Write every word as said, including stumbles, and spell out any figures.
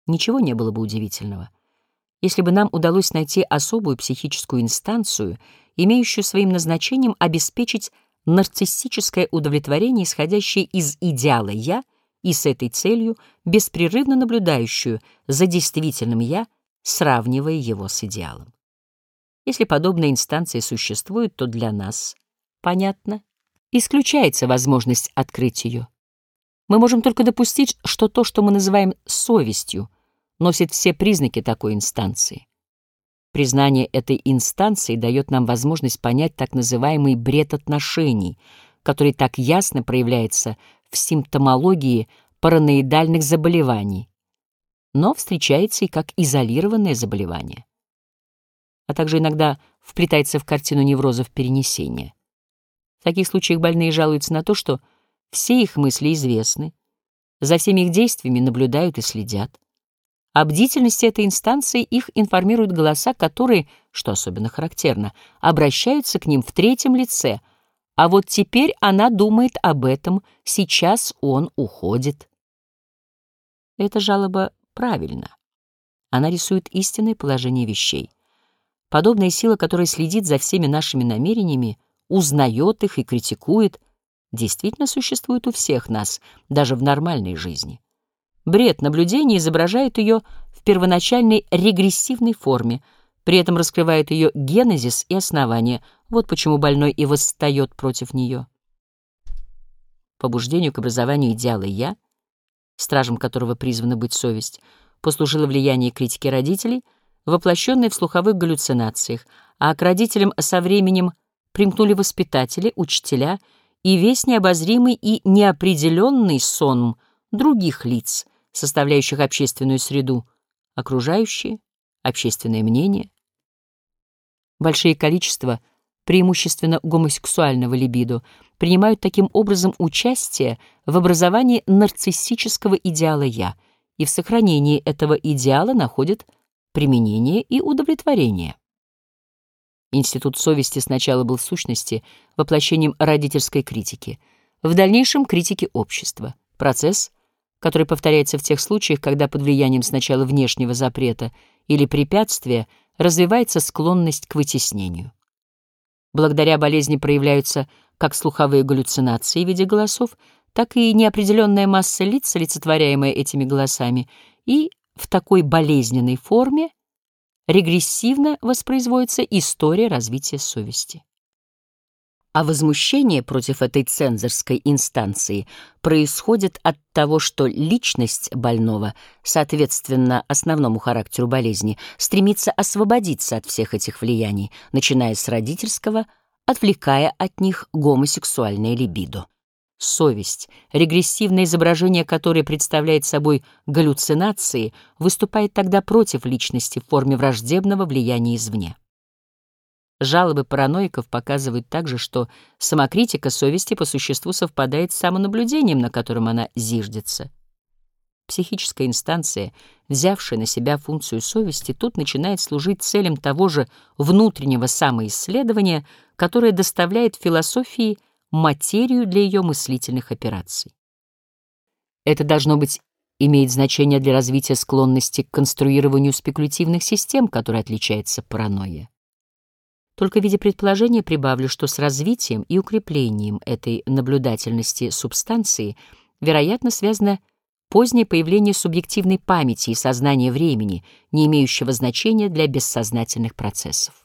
Ничего не было бы удивительного, если бы нам удалось найти особую психическую инстанцию, имеющую своим назначением обеспечить нарциссическое удовлетворение, исходящее из идеала «я», и с этой целью беспрерывно наблюдающую за действительным «я», сравнивая его с идеалом. Если подобная инстанция существует, то для нас, понятно, исключается возможность открыть ее. Мы можем только допустить, что то, что мы называем совестью, носит все признаки такой инстанции. Признание этой инстанции дает нам возможность понять так называемый бред отношений, который так ясно проявляется в симптомологии параноидальных заболеваний, но встречается и как изолированное заболевание, а также иногда вплетается в картину неврозов перенесения. В таких случаях больные жалуются на то, что все их мысли известны, за всеми их действиями наблюдают и следят. О бдительности этой инстанции их информируют голоса, которые, что особенно характерно, обращаются к ним в третьем лице, а вот теперь она думает об этом, сейчас он уходит. Эта жалоба правильна. Она рисует истинное положение вещей. Подобная сила, которая следит за всеми нашими намерениями, узнает их и критикует, действительно существует у всех нас, даже в нормальной жизни. Бред наблюдения изображает ее в первоначальной регрессивной форме, при этом раскрывает ее генезис и основание. Вот почему больной и восстает против нее. Побуждению к образованию идеала «я», стражем которого призвана быть совесть, послужило влияние критики родителей, воплощенное в слуховых галлюцинациях, а к родителям со временем примкнули воспитатели, учителя и весь необозримый и неопределенный сон других лиц, составляющих общественную среду, окружающие, общественное мнение. Большие количества преимущественно гомосексуального либидо принимают таким образом участие в образовании нарциссического идеала «я», и в сохранении этого идеала находят применение и удовлетворение. Институт совести сначала был в сущности воплощением родительской критики, в дальнейшем критики общества. Процесс, который повторяется в тех случаях, когда под влиянием сначала внешнего запрета или препятствия развивается склонность к вытеснению. Благодаря болезни проявляются как слуховые галлюцинации в виде голосов, так и неопределенная масса лиц, олицетворяемая этими голосами, и в такой болезненной форме регрессивно воспроизводится история развития совести. А возмущение против этой цензорской инстанции происходит от того, что личность больного, соответственно основному характеру болезни, стремится освободиться от всех этих влияний, начиная с родительского, отвлекая от них гомосексуальное либидо. Совесть, регрессивное изображение которой представляет собой галлюцинации, выступает тогда против личности в форме враждебного влияния извне. Жалобы параноиков показывают также, что самокритика совести по существу совпадает с самонаблюдением, на котором она зиждется. Психическая инстанция, взявшая на себя функцию совести, тут начинает служить целям того же внутреннего самоисследования, которое доставляет философии материю для ее мыслительных операций. Это, должно быть, имеет значение для развития склонности к конструированию спекулятивных систем, которой отличается паранойя. Только в виде предположения прибавлю, что с развитием и укреплением этой наблюдательности субстанции, вероятно, связано позднее появление субъективной памяти и сознания времени, не имеющего значения для бессознательных процессов.